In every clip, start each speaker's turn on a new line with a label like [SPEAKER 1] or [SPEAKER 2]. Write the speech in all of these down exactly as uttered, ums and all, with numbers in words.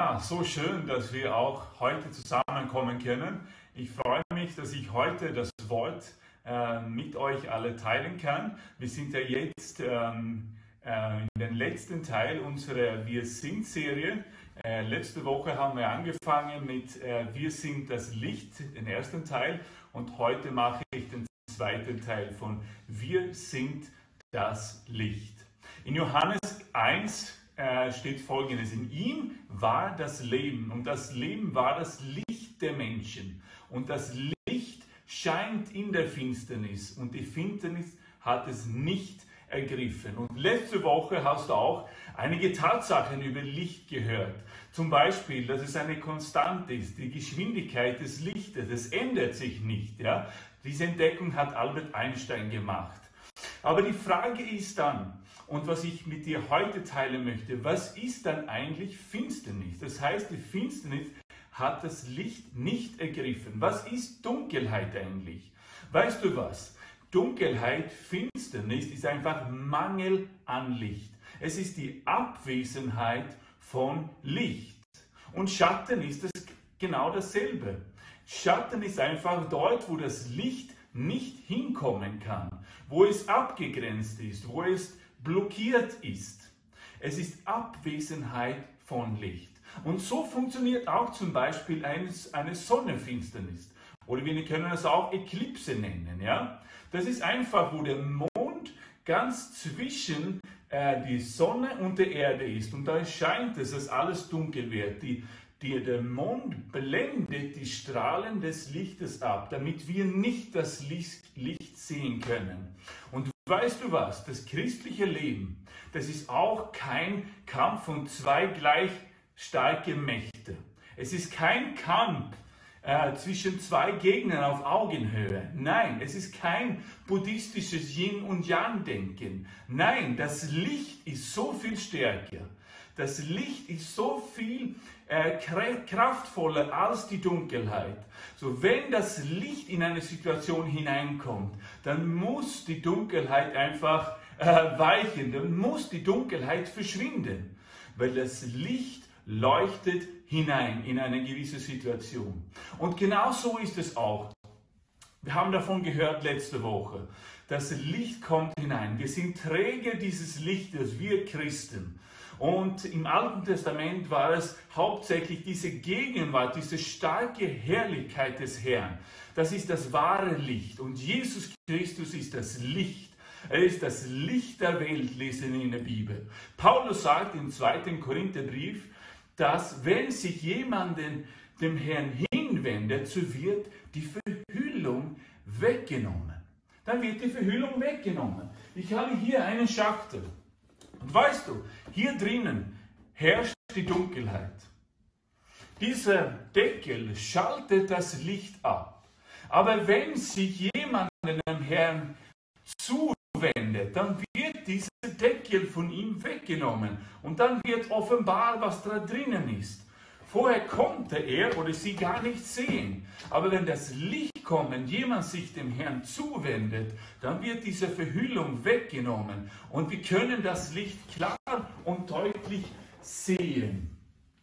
[SPEAKER 1] Ja, so schön, dass wir auch heute zusammenkommen können. Ich freue mich, dass ich heute das Wort äh, mit euch alle teilen kann. Wir sind ja jetzt ähm, äh, in den letzten Teil unserer Wir sind Serie. Äh, letzte Woche haben wir angefangen mit äh, Wir sind das Licht, den ersten Teil. Und heute mache ich den zweiten Teil von Wir sind das Licht. In Johannes eins äh, steht Folgendes: In ihm war das Leben und das Leben war das Licht der Menschen. Und das Licht scheint in der Finsternis und die Finsternis hat es nicht ergriffen. Und letzte Woche hast du auch einige Tatsachen über Licht gehört. Zum Beispiel, dass es eine Konstante ist, die Geschwindigkeit des Lichtes, es ändert sich nicht. Ja? Diese Entdeckung hat Albert Einstein gemacht. Aber die Frage ist dann, und was ich mit dir heute teilen möchte, was ist dann eigentlich Finsternis? Das heißt, die Finsternis hat das Licht nicht ergriffen. Was ist Dunkelheit eigentlich? Weißt du was? Dunkelheit, Finsternis ist einfach Mangel an Licht. Es ist die Abwesenheit von Licht. Und Schatten ist es genau dasselbe. Schatten ist einfach dort, wo das Licht nicht hinkommen kann, wo es abgegrenzt ist, wo es blockiert ist. Es ist Abwesenheit von Licht. Und so funktioniert auch zum Beispiel eine, eine Sonnenfinsternis. Oder wir können es auch Eklipse nennen. Ja? Das ist einfach, wo der Mond ganz zwischen äh, die Sonne und der Erde ist. Und da scheint es, dass alles dunkel wird. Die, die, der Mond blendet die Strahlen des Lichtes ab, damit wir nicht das Licht, Licht sehen können. Und weißt du was? Das christliche Leben, das ist auch kein Kampf von zwei gleich starken Mächten. Es ist kein Kampf äh, zwischen zwei Gegnern auf Augenhöhe. Nein, es ist kein buddhistisches Yin- und Yang-Denken. Nein, das Licht ist so viel stärker. Das Licht ist so viel äh, kraftvoller als die Dunkelheit. So, wenn das Licht in eine Situation hineinkommt, dann muss die Dunkelheit einfach äh, weichen, dann muss die Dunkelheit verschwinden, weil das Licht leuchtet hinein in eine gewisse Situation. Und genau so ist es auch. Wir haben davon gehört letzte Woche. Das Licht kommt hinein. Wir sind Träger dieses Lichtes, wir Christen. Und im Alten Testament war es hauptsächlich diese Gegenwart, diese starke Herrlichkeit des Herrn. Das ist das wahre Licht. Und Jesus Christus ist das Licht. Er ist das Licht der Welt, lesen wir in der Bibel. Paulus sagt im zweiten Korintherbrief, dass wenn sich jemand dem Herrn hinwendet, so wird die Verhüllung weggenommen. Dann wird die Verhüllung weggenommen. Ich habe hier einen Schachtel. Und weißt du, hier drinnen herrscht die Dunkelheit. Dieser Deckel schaltet das Licht ab. Aber wenn sich jemand dem Herrn zuwendet, dann wird dieser Deckel von ihm weggenommen. Und dann wird offenbar, was da drinnen ist. Vorher konnte er oder sie gar nicht sehen. Aber wenn das Licht kommt, wenn jemand sich dem Herrn zuwendet, dann wird diese Verhüllung weggenommen. Und wir können das Licht klar und deutlich sehen.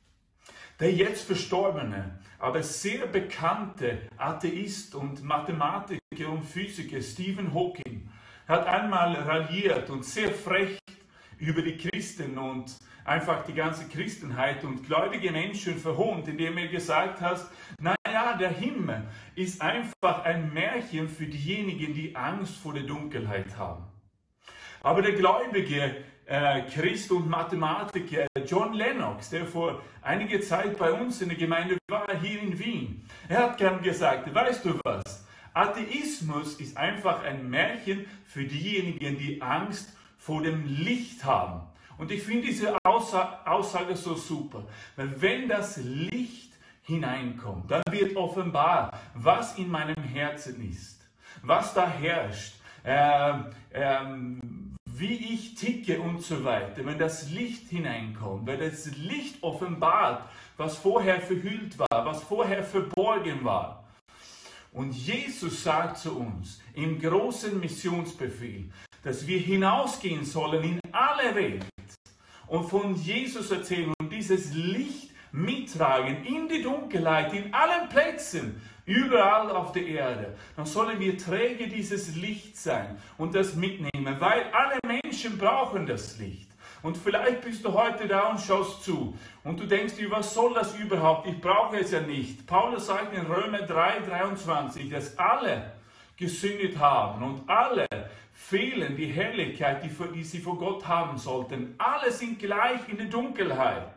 [SPEAKER 1] Der jetzt verstorbene, aber sehr bekannte Atheist und Mathematiker und Physiker Stephen Hawking hat einmal railliert und sehr frech über die Christen und einfach die ganze Christenheit und gläubige Menschen verhohnt, indem er gesagt hat, naja, der Himmel ist einfach ein Märchen für diejenigen, die Angst vor der Dunkelheit haben. Aber der gläubige äh, Christ und Mathematiker John Lennox, der vor einiger Zeit bei uns in der Gemeinde war, hier in Wien, er hat gern gesagt, weißt du was, Atheismus ist einfach ein Märchen für diejenigen, die Angst vor dem Licht haben. Und ich finde diese Aussa- Aussage so super, weil wenn das Licht hineinkommt, dann wird offenbar, was in meinem Herzen ist, was da herrscht, äh, äh, wie ich ticke und so weiter. Wenn das Licht hineinkommt, wenn das Licht offenbart, was vorher verhüllt war, was vorher verborgen war. Und Jesus sagt zu uns im großen Missionsbefehl, dass wir hinausgehen sollen in alle Welt und von Jesus erzählen und dieses Licht mittragen in die Dunkelheit, in allen Plätzen, überall auf der Erde, dann sollen wir Träger dieses Lichts sein und das mitnehmen, weil alle Menschen brauchen das Licht. Und vielleicht bist du heute da und schaust zu und du denkst dir, was soll das überhaupt? Ich brauche es ja nicht. Paulus sagt in Römer drei, dreiundzwanzig, dass alle gesündigt haben und alle fehlen die Herrlichkeit, die, die sie vor Gott haben sollten. Alle sind gleich in der Dunkelheit.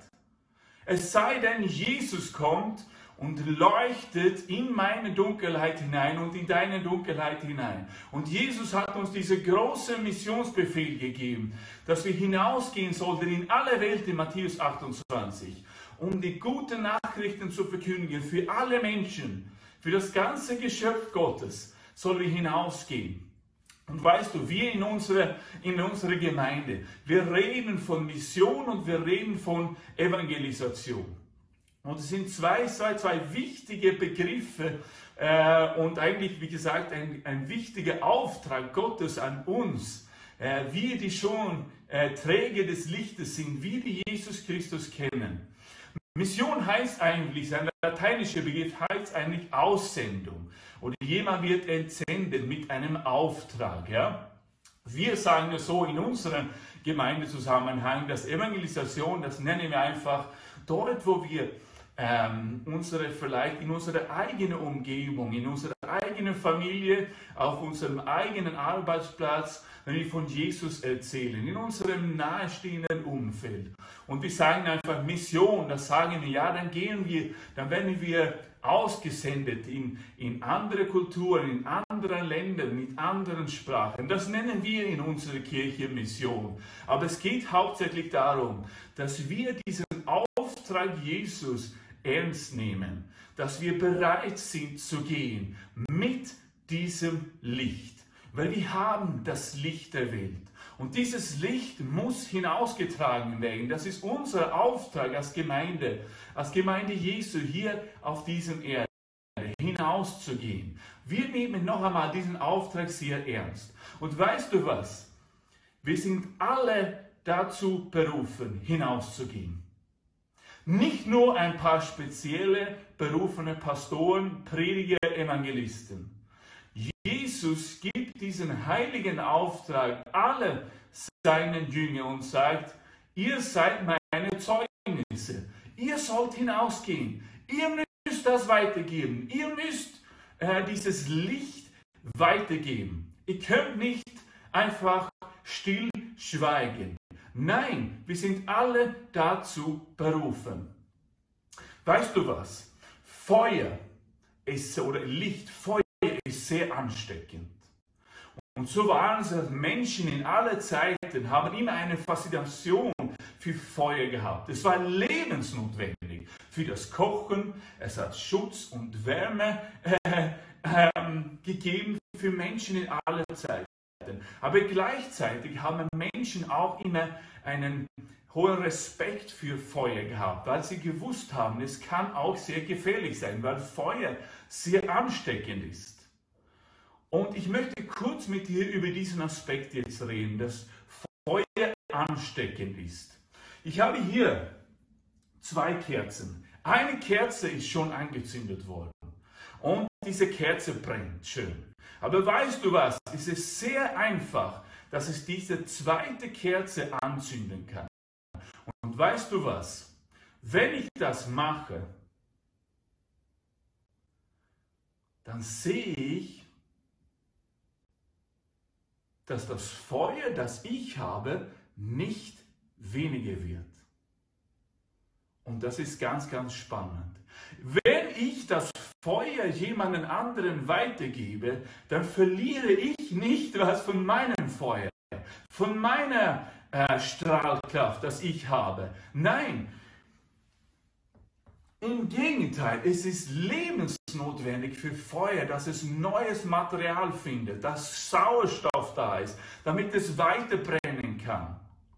[SPEAKER 1] Es sei denn, Jesus kommt und leuchtet in meine Dunkelheit hinein und in deine Dunkelheit hinein. Und Jesus hat uns diesen großen Missionsbefehl gegeben, dass wir hinausgehen sollten in alle Welt in Matthäus achtundzwanzig, um die guten Nachrichten zu verkündigen für alle Menschen, für das ganze Geschöpf Gottes sollen wir hinausgehen. Und weißt du, wir in unserer, in unserer Gemeinde, wir reden von Mission und wir reden von Evangelisation. Und es sind zwei, zwei, zwei wichtige Begriffe äh, und eigentlich, wie gesagt, ein, ein wichtiger Auftrag Gottes an uns. Äh, wir, die schon äh, Träger des Lichtes sind, wir, die Jesus Christus kennen. Mission heißt eigentlich, ein lateinischer Begriff heißt eigentlich Aussendung. Oder jemand wird entsendet mit einem Auftrag. Ja? Wir sagen ja so in unserem Gemeindezusammenhang, dass Evangelisation, das nennen wir einfach dort, wo wir ähm, unsere, vielleicht in unserer eigenen Umgebung, in unserer eigenen Familie, auf unserem eigenen Arbeitsplatz, wenn wir von Jesus erzählen, in unserem nahestehenden Umfeld. Und wir sagen einfach Mission, das sagen wir, ja, dann gehen wir, dann werden wir ausgesendet in, in andere Kulturen, in anderen Ländern, mit anderen Sprachen. Das nennen wir in unserer Kirche Mission. Aber es geht hauptsächlich darum, dass wir diesen Auftrag Jesus ernst nehmen, dass wir bereit sind zu gehen mit diesem Licht. Weil wir haben das Licht der Welt. Und dieses Licht muss hinausgetragen werden. Das ist unser Auftrag als Gemeinde, als Gemeinde Jesu hier auf diesem Erde, hinauszugehen. Wir nehmen noch einmal diesen Auftrag sehr ernst. Und weißt du was? Wir sind alle dazu berufen, hinauszugehen. Nicht nur ein paar spezielle berufene Pastoren, Prediger, Evangelisten. Jesus gibt diesen heiligen Auftrag alle seinen Jüngern und sagt, ihr seid meine Zeugnisse. Ihr sollt hinausgehen. Ihr müsst das weitergeben. Ihr müsst äh, dieses Licht weitergeben. Ihr könnt nicht einfach still schweigen. Nein, wir sind alle dazu berufen. Weißt du was? Feuer ist, oder Licht, Feuer ist sehr ansteckend. Und so waren es, dass Menschen in aller Zeiten haben immer eine Faszination für Feuer gehabt. Es war lebensnotwendig für das Kochen. Es hat Schutz und Wärme äh, äh, gegeben für Menschen in aller Zeiten. Aber gleichzeitig haben Menschen auch immer einen hohen Respekt für Feuer gehabt, weil sie gewusst haben, es kann auch sehr gefährlich sein, weil Feuer sehr ansteckend ist. Und ich möchte kurz mit dir über diesen Aspekt jetzt reden, dass Feuer ansteckend ist. Ich habe hier zwei Kerzen. Eine Kerze ist schon angezündet worden und diese Kerze brennt schön. Aber weißt du was? Es ist sehr einfach, dass es diese zweite Kerze anzünden kann. Und weißt du was? Wenn ich das mache, dann sehe ich, dass das Feuer, das ich habe, nicht weniger wird. Und das ist ganz, ganz spannend. Wenn ich das Feuer jemanden anderen weitergebe, dann verliere ich nicht was von meinem Feuer, von meiner äh, Strahlkraft, das ich habe. Nein, im Gegenteil, es ist lebensnotwendig für Feuer, dass es neues Material findet, dass Sauerstoff da ist, damit es weiter brennen kann.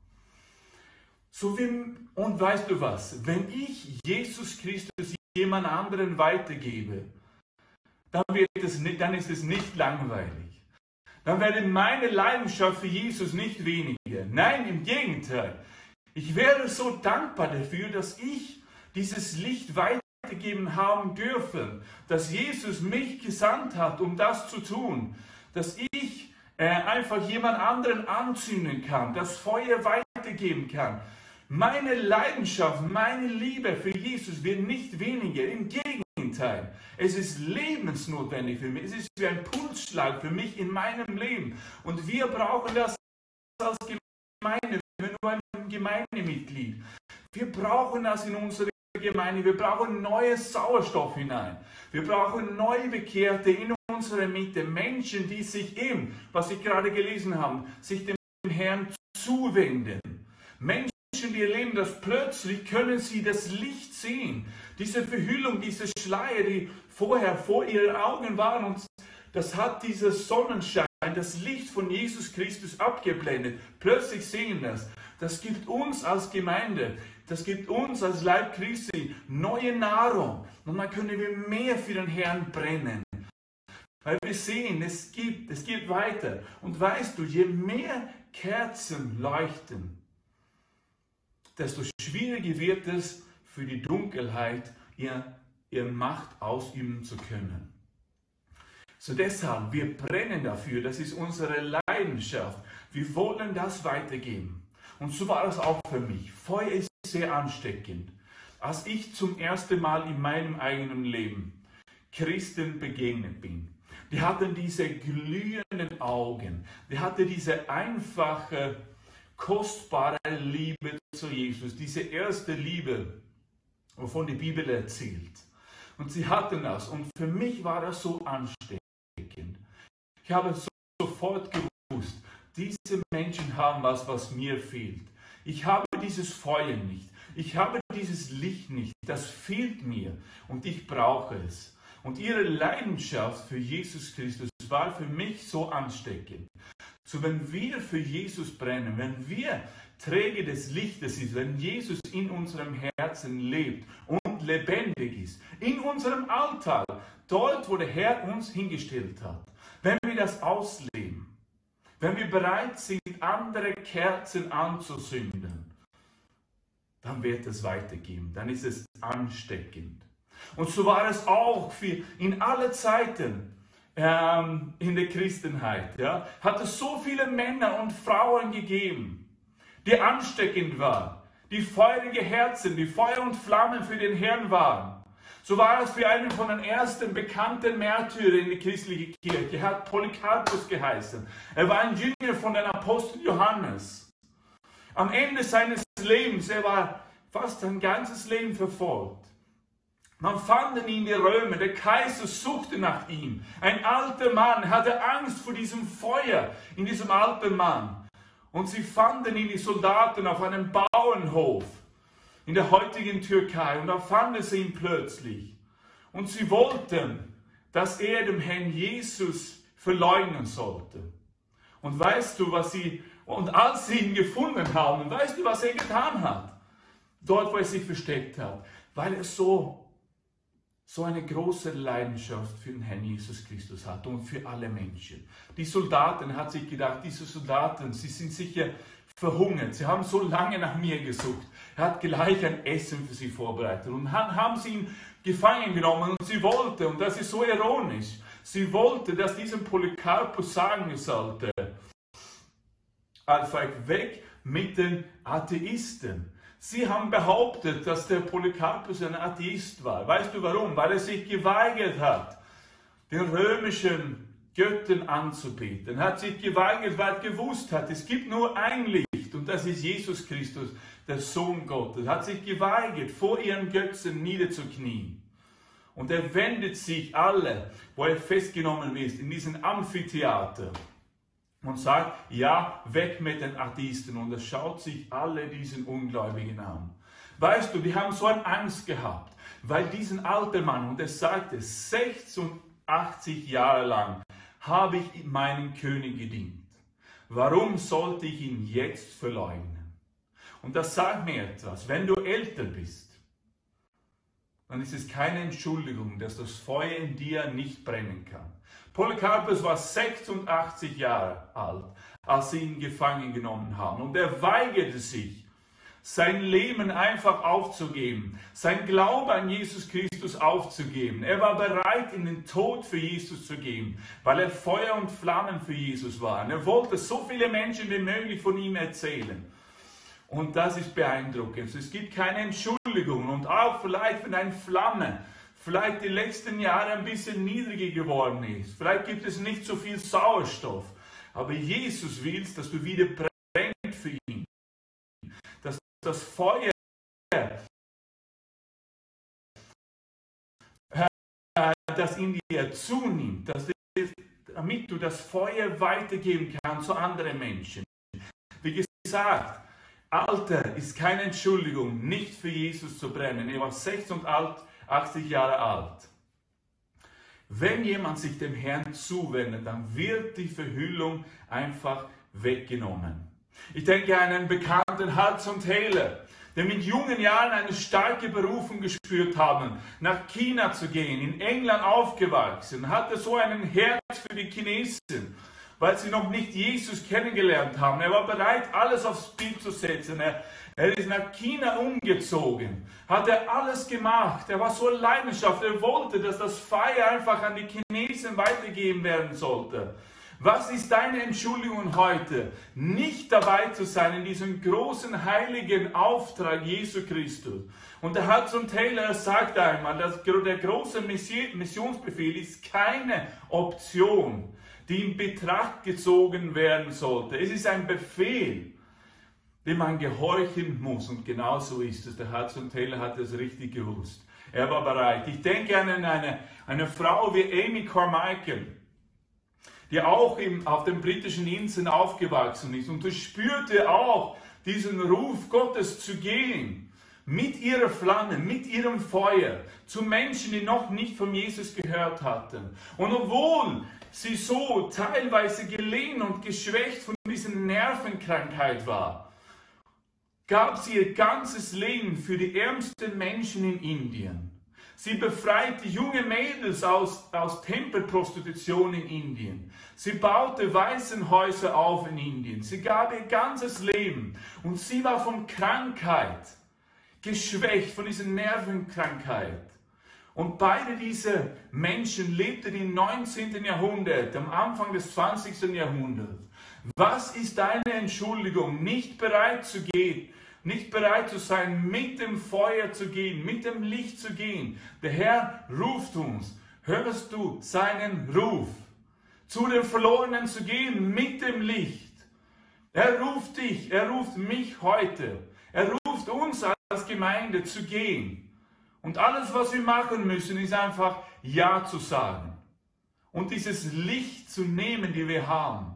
[SPEAKER 1] So wie, und weißt du was, wenn ich Jesus Christus jemand anderen weitergebe, dann, wird es nicht, dann ist es nicht langweilig. Dann werde meine Leidenschaft für Jesus nicht weniger. Nein, im Gegenteil. Ich wäre so dankbar dafür, dass ich dieses Licht weitergeben haben dürfen, dass Jesus mich gesandt hat, um das zu tun, dass ich äh, einfach jemand anderen anzünden kann, das Feuer weitergeben kann. Meine Leidenschaft, meine Liebe für Jesus wird nicht weniger, im Gegenteil. Es ist lebensnotwendig für mich, es ist wie ein Pulsschlag für mich in meinem Leben. Und wir brauchen das als Gemeinde, nur ein Gemeindemitglied. Wir brauchen das in unsere Gemeinde, wir brauchen neues Sauerstoff hinein. Wir brauchen Neubekehrte in unserer Mitte, Menschen, die sich eben, was ich gerade gelesen habe, sich dem Herrn zuwenden. Menschen, die erleben, dass plötzlich können sie das Licht sehen. Diese Verhüllung, diese Schleier, die vorher vor ihren Augen waren, und das hat dieser Sonnenschein, das Licht von Jesus Christus abgeblendet. Plötzlich sehen das. Das gibt uns als Gemeinde, das gibt uns als Leib Christi neue Nahrung. Und dann können wir mehr für den Herrn brennen. Weil wir sehen, es gibt, es geht weiter. Und weißt du, je mehr Kerzen leuchten, desto schwieriger wird es für die Dunkelheit, ihr, ihre Macht ausüben zu können. So deshalb, wir brennen dafür, das ist unsere Leidenschaft. Wir wollen das weitergeben. Und so war es auch für mich. Feuer ist sehr ansteckend. Als ich zum ersten Mal in meinem eigenen Leben Christen begegnet bin, die hatten diese glühenden Augen, die hatten diese einfache, kostbare Liebe zu Jesus, diese erste Liebe, wovon die Bibel erzählt. Und sie hatten das. Und für mich war das so ansteckend. Ich habe sofort gewusst, diese Menschen haben was, was mir fehlt. Ich habe dieses Feuer nicht. Ich habe dieses Licht nicht. Das fehlt mir. Und ich brauche es. Und ihre Leidenschaft für Jesus Christus war für mich so ansteckend. So, wenn wir für Jesus brennen, wenn wir Träger des Lichtes sind, wenn Jesus in unserem Herzen lebt und lebendig ist, in unserem Alltag, dort, wo der Herr uns hingestellt hat, wenn wir das ausleben, wenn wir bereit sind, andere Kerzen anzuzünden, dann wird es weitergehen, dann ist es ansteckend. Und so war es auch für in alle Zeiten ähm, in der Christenheit. Ja, hat es so viele Männer und Frauen gegeben, die ansteckend waren, die feurige Herzen, die Feuer und Flammen für den Herrn waren. So war es für einen von den ersten bekannten Märtyrern in der christlichen Kirche. Er hat Polycarpus geheißen. Er war ein Jünger von dem Apostel Johannes. Am Ende seines Lebens, er war fast sein ganzes Leben verfolgt. Man fand ihn, die Römer, der Kaiser suchte nach ihm. Ein alter Mann, hatte Angst vor diesem Feuer in diesem alten Mann. Und sie fanden ihn, die Soldaten, auf einem Bauernhof in der heutigen Türkei. Und da fanden sie ihn plötzlich. Und sie wollten, dass er dem Herrn Jesus verleugnen sollte. Und weißt du, was sie, und als sie ihn gefunden haben, weißt du, was er getan hat? Dort, wo er sich versteckt hat. Weil er so so eine große Leidenschaft für den Herrn Jesus Christus hat und für alle Menschen. Die Soldaten, hat sich gedacht, diese Soldaten, sie sind sicher verhungert, sie haben so lange nach mir gesucht. Er hat gleich ein Essen für sie vorbereitet und dann haben sie ihn gefangen genommen und sie wollte, und das ist so ironisch, sie wollte, dass diesem Polycarpus sagen sollte, einfach weg mit den Atheisten. Sie haben behauptet, dass der Polycarpus ein Atheist war. Weißt du warum? Weil er sich geweigert hat, den römischen Göttern anzubeten. Er hat sich geweigert, weil er gewusst hat, es gibt nur ein Licht und das ist Jesus Christus, der Sohn Gottes. Er hat sich geweigert, vor ihren Götzen niederzuknien. Und er wendet sich alle, wo er festgenommen ist, in diesen Amphitheater. Und sagt, ja, weg mit den Atheisten. Und er schaut sich alle diesen Ungläubigen an. Weißt du, die haben so eine Angst gehabt, weil diesen alten Mann, und er sagte, sechsundachtzig Jahre lang habe ich meinem König gedient. Warum sollte ich ihn jetzt verleugnen? Und das sagt mir etwas, wenn du älter bist, dann ist es keine Entschuldigung, dass das Feuer in dir nicht brennen kann. Polycarpus war sechsundachtzig Jahre alt, als sie ihn gefangen genommen haben. Und er weigerte sich, sein Leben einfach aufzugeben, sein Glaube an Jesus Christus aufzugeben. Er war bereit, in den Tod für Jesus zu gehen, weil er Feuer und Flammen für Jesus war. Und er wollte so viele Menschen wie möglich von ihm erzählen. Und das ist beeindruckend. Es gibt keine Entschuldigung. Und auch vielleicht, wenn eine Flamme vielleicht die letzten Jahre ein bisschen niedriger geworden ist. Vielleicht gibt es nicht so viel Sauerstoff. Aber Jesus will, dass du wieder brennst für ihn. Dass das Feuer, das in dir zunimmt, dass das, damit du das Feuer weitergeben kannst zu anderen Menschen. Wie gesagt, Alter ist keine Entschuldigung, nicht für Jesus zu brennen. Er war sechsundachtzig Jahre alt. Wenn jemand sich dem Herrn zuwendet, dann wird die Verhüllung einfach weggenommen. Ich denke an einen bekannten Hudson Taylor, der mit jungen Jahren eine starke Berufung gespürt haben, nach China zu gehen, in England aufgewachsen, hatte so ein Herz für die Chinesen, weil sie noch nicht Jesus kennengelernt haben. Er war bereit, alles aufs Spiel zu setzen. Er, er ist nach China umgezogen, hat er alles gemacht. Er war so leidenschaftlich, er wollte, dass das Feuer einfach an die Chinesen weitergegeben werden sollte. Was ist deine Entschuldigung heute, nicht dabei zu sein in diesem großen heiligen Auftrag Jesu Christus? Und der Hudson Taylor sagt einmal, dass der große Missionsbefehl ist keine Option, die in Betracht gezogen werden sollte. Es ist ein Befehl, dem man gehorchen muss. Und genau so ist es. Der Hudson Taylor hat es richtig gewusst. Er war bereit. Ich denke an eine, eine Frau wie Amy Carmichael, die auch im, auf den britischen Inseln aufgewachsen ist und du spürte auch diesen Ruf Gottes zu gehen, mit ihrer Flamme, mit ihrem Feuer, zu Menschen, die noch nicht von Jesus gehört hatten. Und obwohl sie so teilweise gelähmt und geschwächt von dieser Nervenkrankheit war, gab sie ihr ganzes Leben für die ärmsten Menschen in Indien. Sie befreite junge Mädels aus, aus Tempelprostitution in Indien. Sie baute Waisenhäuser auf in Indien. Sie gab ihr ganzes Leben. Und sie war von Krankheit geschwächt, von dieser Nervenkrankheit. Und beide diese Menschen lebten im neunzehnten Jahrhundert, am Anfang des zwanzigsten Jahrhunderts. Was ist deine Entschuldigung, nicht bereit zu gehen? Nicht bereit zu sein, mit dem Feuer zu gehen, mit dem Licht zu gehen. Der Herr ruft uns. Hörst du seinen Ruf? Zu den Verlorenen zu gehen, mit dem Licht. Er ruft dich, er ruft mich heute. Er ruft uns als Gemeinde zu gehen. Und alles, was wir machen müssen, ist einfach Ja zu sagen. Und dieses Licht zu nehmen, die wir haben.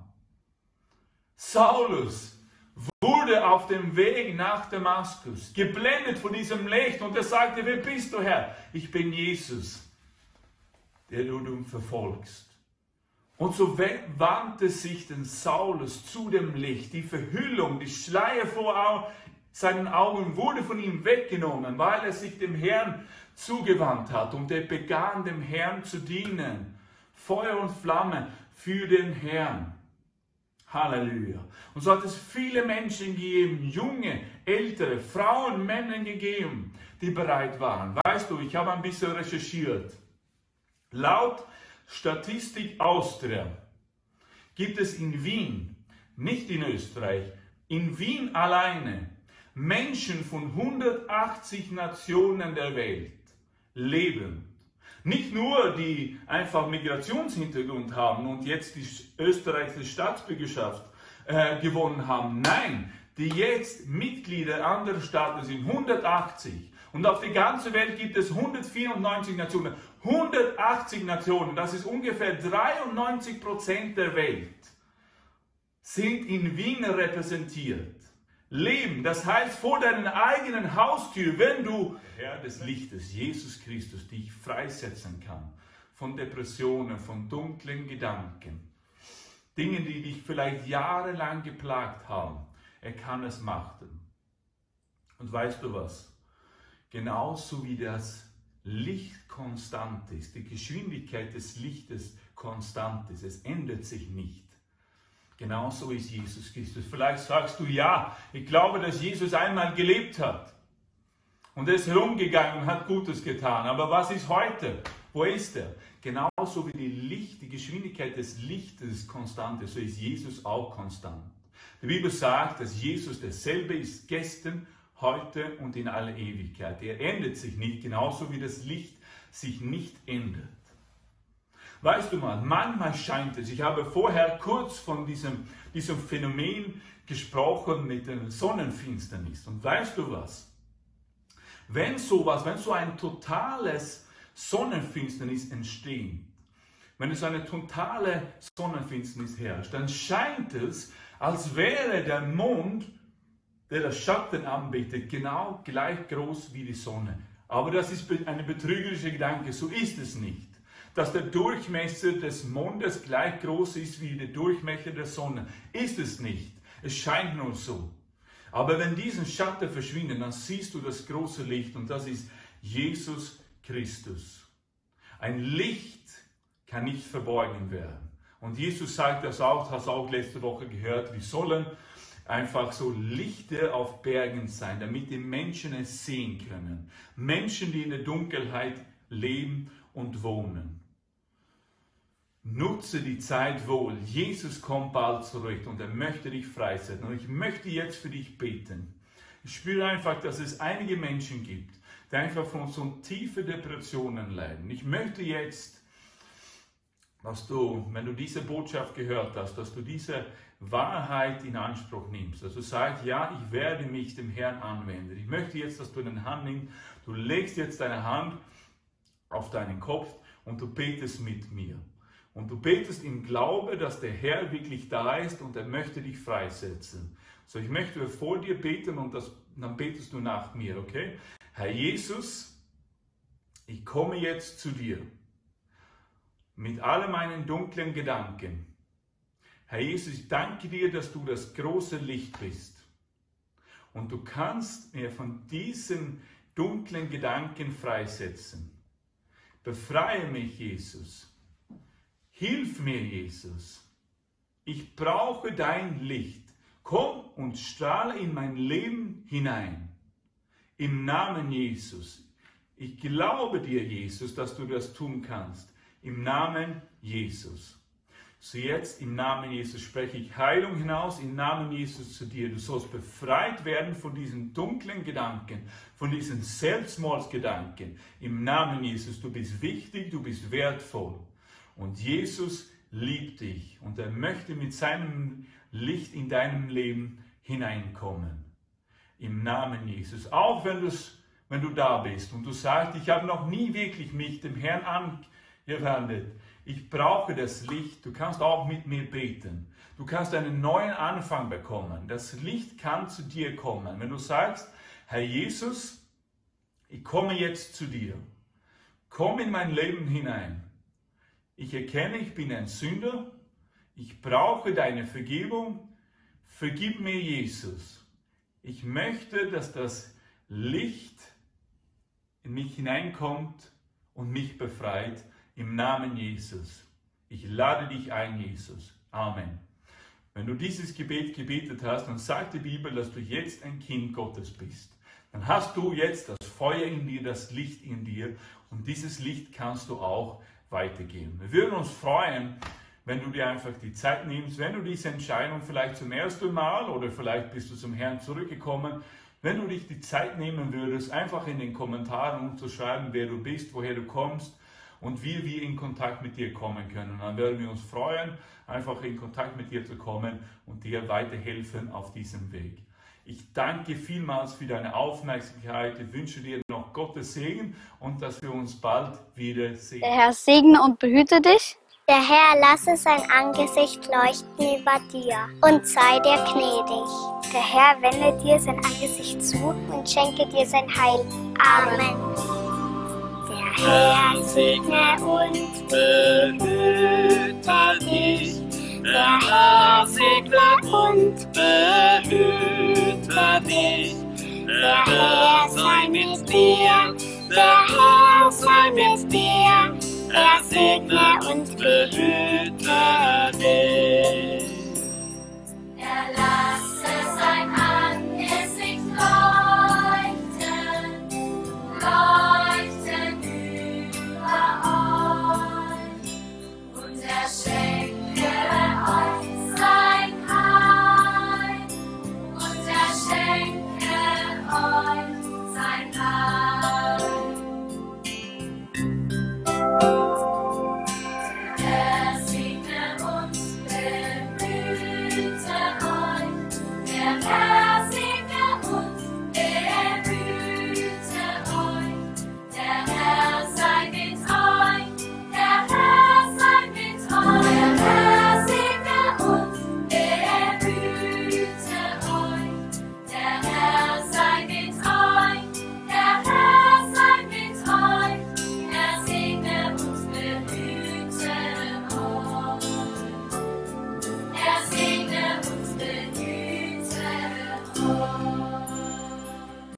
[SPEAKER 1] Saulus wurde auf dem Weg nach Damaskus geblendet von diesem Licht und er sagte, wer bist du, Herr? Ich bin Jesus, der du verfolgst. Und so wandte sich den Saulus zu dem Licht. Die Verhüllung, die Schleier vor seinen Augen wurde von ihm weggenommen, weil er sich dem Herrn zugewandt hat und er begann dem Herrn zu dienen. Feuer und Flamme für den Herrn. Halleluja. Und so hat es viele Menschen gegeben, junge, ältere, Frauen, Männer gegeben, die bereit waren. Weißt du, ich habe ein bisschen recherchiert. Laut Statistik Austria gibt es in Wien, nicht in Österreich, in Wien alleine Menschen von hundertachtzig Nationen der Welt leben. Nicht nur, die einfach Migrationshintergrund haben und jetzt die österreichische Staatsbürgerschaft äh, gewonnen haben. Nein, die jetzt Mitglieder anderer Staaten sind, hundertachtzig. Und auf der ganzen Welt gibt es hundertvierundneunzig Nationen. hundertachtzig Nationen, das ist ungefähr dreiundneunzig Prozent der Welt, sind in Wien repräsentiert. Leben, das heißt vor deiner eigenen Haustür, wenn du Herr des Lichtes, Jesus Christus, dich freisetzen kann von Depressionen, von dunklen Gedanken, Dingen, die dich vielleicht jahrelang geplagt haben. Er kann es machen. Und weißt du was? Genauso wie das Licht konstant ist, die Geschwindigkeit des Lichtes konstant ist, es ändert sich nicht. Genauso ist Jesus Christus. Vielleicht sagst du, ja, ich glaube, dass Jesus einmal gelebt hat. Und er ist herumgegangen und hat Gutes getan. Aber was ist heute? Wo ist er? Genauso wie die Licht, die Geschwindigkeit des Lichtes konstant ist, so ist Jesus auch konstant. Die Bibel sagt, dass Jesus derselbe ist gestern, heute und in aller Ewigkeit. Er ändert sich nicht, genauso wie das Licht sich nicht ändert. Weißt du mal, manchmal scheint es, ich habe vorher kurz von diesem, diesem Phänomen gesprochen mit der Sonnenfinsternis. Und weißt du was? Wenn sowas, wenn so ein totales Sonnenfinsternis entsteht, wenn es eine totale Sonnenfinsternis herrscht, dann scheint es, als wäre der Mond, der das Schatten anbietet, genau gleich groß wie die Sonne. Aber das ist ein betrügerischer Gedanke, so ist es nicht. Dass der Durchmesser des Mondes gleich groß ist wie der Durchmesser der Sonne, ist es nicht. Es scheint nur so. Aber wenn diesen Schatten verschwindet, dann siehst du das große Licht und das ist Jesus Christus. Ein Licht kann nicht verborgen werden. Und Jesus sagt das auch, hast du auch letzte Woche gehört, wir sollen einfach so Lichter auf Bergen sein, damit die Menschen es sehen können. Menschen, die in der Dunkelheit leben und wohnen. Nutze die Zeit wohl. Jesus kommt bald zurück und er möchte dich freisetzen. Und ich möchte jetzt für dich beten. Ich spüre einfach, dass es einige Menschen gibt, die einfach von so tiefen Depressionen leiden. Ich möchte jetzt, dass du, wenn du diese Botschaft gehört hast, dass du diese Wahrheit in Anspruch nimmst. Also sagst, ja, ich werde mich dem Herrn anwenden. Ich möchte jetzt, dass du deine Hand nimmst. Du legst jetzt deine Hand auf deinen Kopf und du betest mit mir. Und du betest im Glaube, dass der Herr wirklich da ist und er möchte dich freisetzen. So, ich möchte vor dir beten und das, dann betest du nach mir, okay? Herr Jesus, ich komme jetzt zu dir mit all meinen dunklen Gedanken. Herr Jesus, ich danke dir, dass du das große Licht bist. Und du kannst mir von diesen dunklen Gedanken freisetzen. Befreie mich, Jesus. Hilf mir, Jesus. Ich brauche dein Licht. Komm und strahle in mein Leben hinein. Im Namen Jesus. Ich glaube dir, Jesus, dass du das tun kannst. Im Namen Jesus. So jetzt im Namen Jesus spreche ich Heilung hinaus, im Namen Jesus zu dir. Du sollst befreit werden von diesen dunklen Gedanken, von diesen Selbstmordsgedanken. Im Namen Jesus, du bist wichtig, du bist wertvoll. Und Jesus liebt dich und er möchte mit seinem Licht in deinem Leben hineinkommen. Im Namen Jesus. Auch wenn, wenn du da bist und du sagst, ich habe noch nie wirklich mich dem Herrn angewendet. Ich brauche das Licht. Du kannst auch mit mir beten. Du kannst einen neuen Anfang bekommen. Das Licht kann zu dir kommen. Wenn du sagst, Herr Jesus, ich komme jetzt zu dir. Komm in mein Leben hinein. Ich erkenne, ich bin ein Sünder. Ich brauche deine Vergebung. Vergib mir, Jesus. Ich möchte, dass das Licht in mich hineinkommt und mich befreit. Im Namen Jesus. Ich lade dich ein, Jesus. Amen. Wenn du dieses Gebet gebetet hast, dann sagt die Bibel, dass du jetzt ein Kind Gottes bist. Dann hast du jetzt das Feuer in dir, das Licht in dir und dieses Licht kannst du auch weitergeben. Wir würden uns freuen, wenn du dir einfach die Zeit nimmst, wenn du diese Entscheidung vielleicht zum ersten Mal oder vielleicht bist du zum Herrn zurückgekommen, wenn du dich die Zeit nehmen würdest, einfach in den Kommentaren umzuschreiben, wer du bist, woher du kommst und wie wir in Kontakt mit dir kommen können. Dann werden wir uns freuen, einfach in Kontakt mit dir zu kommen und dir weiterhelfen auf diesem Weg. Ich danke vielmals für deine Aufmerksamkeit. Ich wünsche dir noch Gottes Segen und dass wir uns bald wieder sehen.
[SPEAKER 2] Der Herr segne und behüte dich.
[SPEAKER 3] Der Herr lasse sein Angesicht leuchten über dir und sei dir gnädig. Der Herr wende dir sein Angesicht zu und schenke dir sein Heil. Amen. Der Herr segne und behüte dich. Der Herr segne und behüte dich. Der Herr sei mit dir. Der Herr sei mit dir. Er segne und behüte